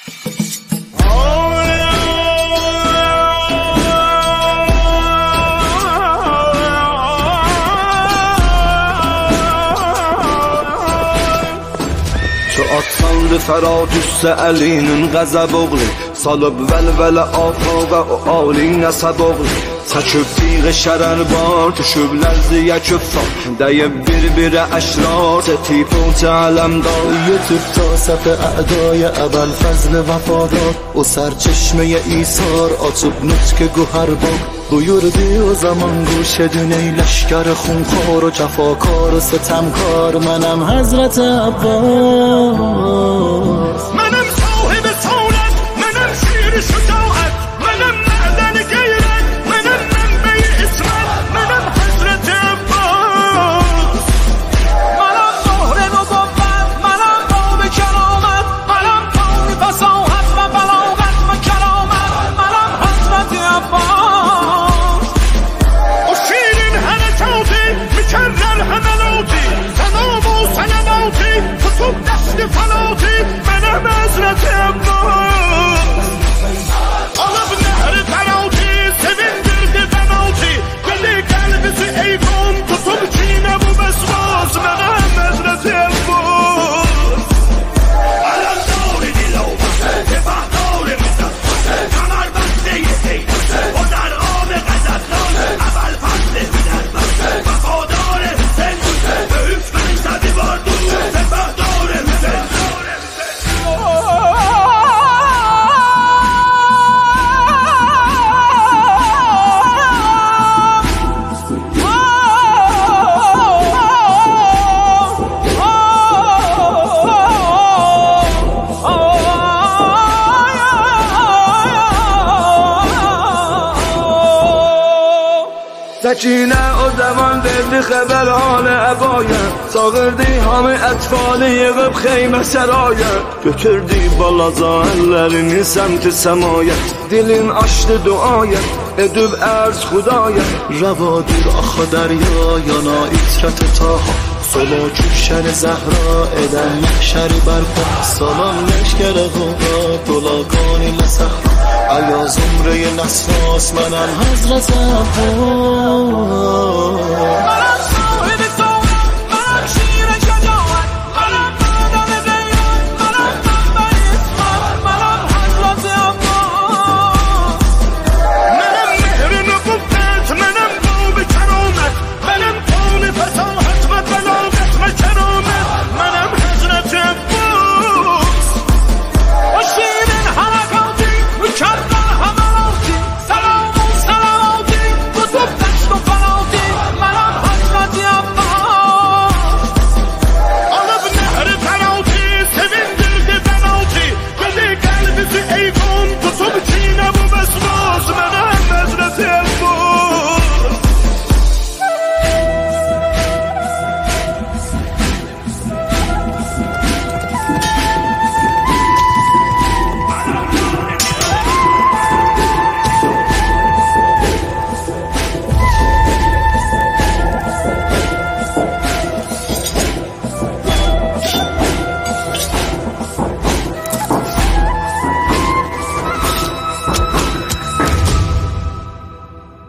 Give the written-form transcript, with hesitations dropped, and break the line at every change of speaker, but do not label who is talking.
Atlandı Fərad üstə əlinin qəzəb oğlu Salıb vəlvələ atağa o alin əsəb oğlu Çəkib tiğə şərər var, düşüb ləzziyə küffar Dəyib bir-birə əşrar, tətib o cələmdar
Yetib ta səf əədای əbəl fəzl vəfadar O sərçeşməyə isar, açıb nutq gühər bak Buyurdu o zaman گوش دون ای لشکر خونخوار و جفاکار و ستمکار منم حضرت عباس
منم صاحب سعادت منم شیر شجاعت منم معدن غیرت منم منبع عصمت منم حضرت عباس منم مهر نبوت منم باب کرامت منم کون فصاحت و بلاغت و کرامت منم حضرت عباس و شیرین حرکاتی مکرر حملاتی تنام و سلماتی کتب دست فلاتی منم حضرت عباس alıp nehri penaltı sevindirdi penaltı deli kalbisi eyfon tutup çiğne bu besvas منم حضرت عباس علم داری دیلو دفاع داری مزد کمر بسته سیده و در آب غزتنان اول فصل هنرمند وفادار حسین به حکم ایزدی باردو سپهدار حسین
سکینه o zaman verdi xəbər halı əbaya Çağırdı hamı ətfalı yığıb xeymə səraya Götürdü balaca əllərini səmti səmaya Dilin açdı duaya edib ərz xudaya
روادر آخا دریا یانا ایترت تاها سلا کشن زهرا ادن محشر برپا سلام لشکر غوغا دلاغانی لسحرا ایا زمره نساس منم حضرت عباس